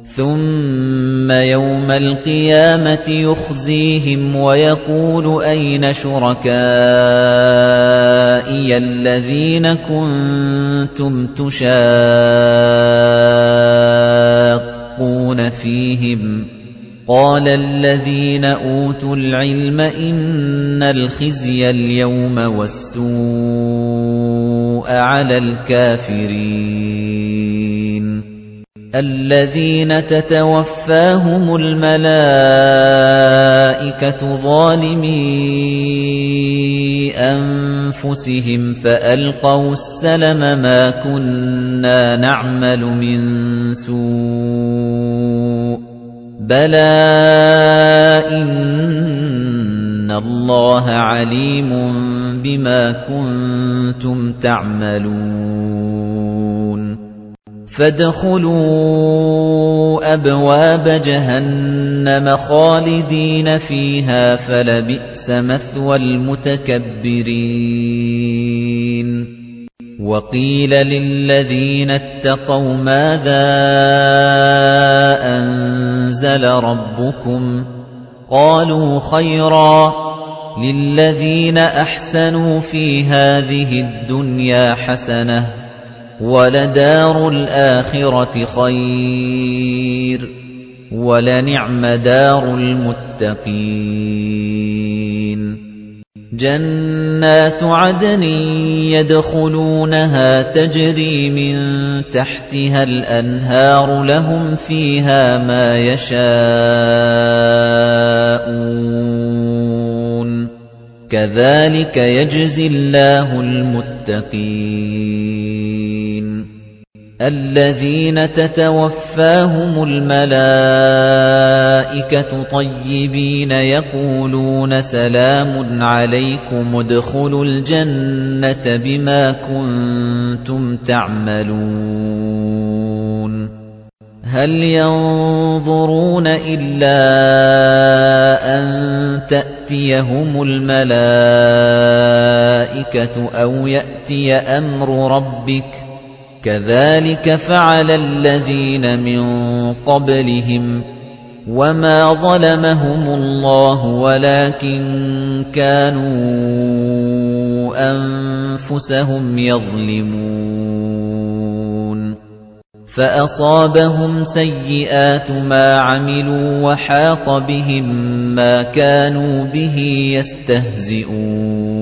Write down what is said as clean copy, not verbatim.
ثُمَّ يَوْمَ الْقِيَامَةِ يُخْزِيهِمْ وَيَقُولُ أَيْنَ شُرَكَائِيَ الَّذِينَ كُنتُمْ تُشَاقُّونَ فِيهِمْ ۚ قَالَ الَّذِينَ أُوتُوا الْعِلْمَ إِنَّ الْخِزْيَ الْيَوْمَ وَالسُّوءَ عَلَى الْكَافِرِينَ الَّذِينَ تَتَوَفَّاهُمُ الْمَلَائِكَةُ ظَالِمِي أَنفُسِهِمْ فَأَلْقَوْا السَّلَمَ مَا كُنَّا نَعْمَلُ مِن سُوءٍ بَلَىٰ إِنَّ اللَّهَ عَلِيمٌ بِمَا كُنتُمْ تَعْمَلُونَ فَادْخُلُوا أَبْوَابَ جَهَنَّمَ خَالِدِينَ فِيهَا فَلَبِئْسَ مَثْوَى الْمُتَكَبِّرِينَ وَقِيلَ لِلَّذِينَ اتَّقَوْا مَاذَا أَنزَلَ رَبُّكُمْ قَالُوا خَيْرًا لِلَّذِينَ أَحْسَنُوا فِي هَٰذِهِ الدُّنْيَا حَسَنَةٌ وَلَدَارُ الْآخِرَةِ خَيْرٌ وَلَنِعْمَ دَارُ الْمُتَّقِينَ جَنَّاتُ عَدْنٍ يَدْخُلُونَهَا تَجْرِي مِن تَحْتِهَا الْأَنْهَارُ لَهُمْ فِيهَا مَا يَشَاءُونَ كَذَلِكَ يَجْزِي اللَّهُ الْمُتَّقِينَ الَّذِينَ تَتَوَفَّاهُمُ الْمَلَائِكَةُ طَيِّبِينَ يَقُولُونَ سَلَامٌ عَلَيْكُمُ ادْخُلُوا الْجَنَّةَ بِمَا كُنتُمْ تَعْمَلُونَ هَلْ يَنظُرُونَ إِلَّا أَن تَأْتِيَهُمُ الْمَلَائِكَةُ أَوْ يَأْتِيَ أَمْرُ رَبِّكَ كَذَلِكَ فَعَلَ الَّذِينَ مِن قَبْلِهِمْ وَمَا ظَلَمَهُمُ اللَّهُ وَلَكِن كَانُوا أَنفُسَهُمْ يَظْلِمُونَ فَأَصَابَهُمْ سَيِّئَاتُ مَا عَمِلُوا وَحَاقَ بِهِم مَّا كَانُوا بِهِ يَسْتَهْزِئُونَ